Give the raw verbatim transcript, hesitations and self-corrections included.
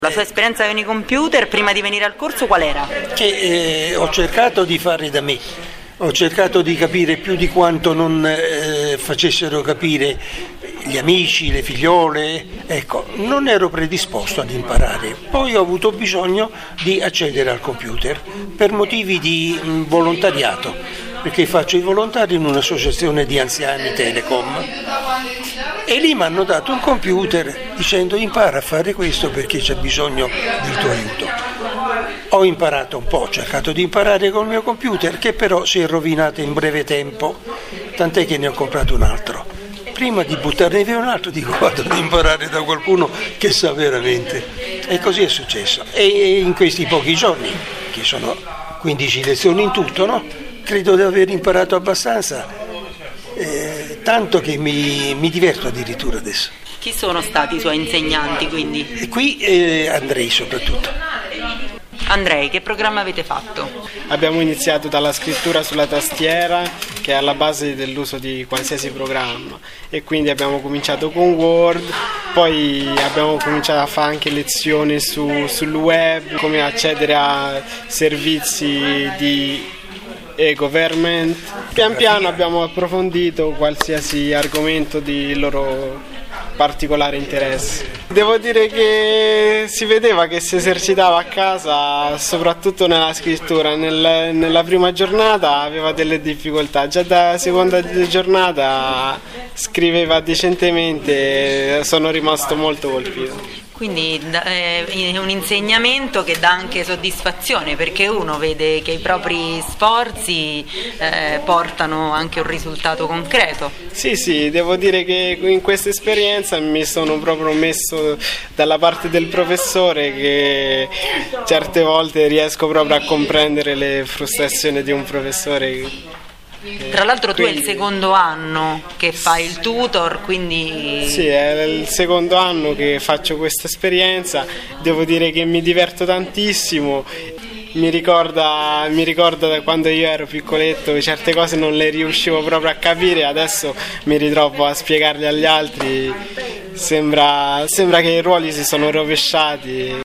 La sua esperienza con i computer prima di venire al corso qual era? Che eh, ho cercato di fare da me, ho cercato di capire più di quanto non eh, facessero capire gli amici, le figliole, ecco, non ero predisposto ad imparare. Poi ho avuto bisogno di accedere al computer per motivi di mh, volontariato, perché faccio il volontario in un'associazione di anziani Telecom. E lì mi hanno dato un computer dicendo impara a fare questo perché c'è bisogno del tuo aiuto. Ho imparato un po', ho cercato di imparare col mio computer che però si è rovinato in breve tempo, tant'è che ne ho comprato un altro. Prima di buttarne via un altro dico vado ad imparare da qualcuno che sa veramente. E così è successo. E in questi pochi giorni, che sono quindici lezioni in tutto, no? Credo di aver imparato abbastanza. Eh, tanto che mi, mi diverto addirittura adesso. Chi sono stati i suoi insegnanti quindi? E qui eh, Andrei soprattutto. Andrei, che programma avete fatto? Abbiamo iniziato dalla scrittura sulla tastiera, che è alla base dell'uso di qualsiasi programma, e quindi abbiamo cominciato con Word, poi abbiamo cominciato a fare anche lezioni su, sul web, come accedere a servizi di e-government. Pian piano abbiamo approfondito qualsiasi argomento di loro particolare interesse. Devo dire che si vedeva che si esercitava a casa, soprattutto nella scrittura. Nel, nella prima giornata aveva delle difficoltà, già da seconda giornata scriveva decentemente, sono rimasto molto colpito. Quindi è un insegnamento che dà anche soddisfazione, perché uno vede che i propri sforzi eh, portano anche un risultato concreto. Sì, sì, devo dire che in questa esperienza mi sono proprio messo dalla parte del professore, che certe volte riesco proprio a comprendere le frustrazioni di un professore. Tra l'altro tu quindi, è il secondo anno che fai il tutor, quindi... Sì, è il secondo anno che faccio questa esperienza, devo dire che mi diverto tantissimo, mi ricorda, mi ricorda da quando io ero piccoletto, certe cose non le riuscivo proprio a capire, adesso mi ritrovo a spiegarle agli altri, sembra, sembra che i ruoli si sono rovesciati.